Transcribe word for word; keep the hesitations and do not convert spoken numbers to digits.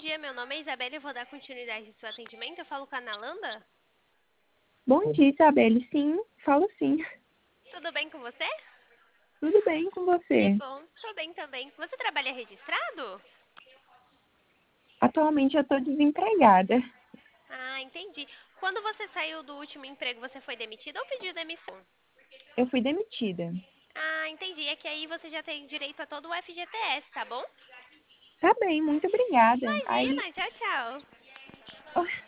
dia, meu nome é Isabela e eu vou dar continuidade ao seu atendimento. Eu falo com a Nalanda? Bom dia, Isabelle. Sim, falo sim. Tudo bem com você? Tudo bem com Que você? bom, tô bem também. Você trabalha registrado? Atualmente eu estou desempregada. Ah, entendi. Quando você saiu do último emprego, você foi demitida ou pediu demissão? Eu fui demitida. Ah, entendi. É que aí você já tem direito a todo o F G T S, tá bom? Tá bem, muito obrigada. Aí, Imagina, tchau, tchau.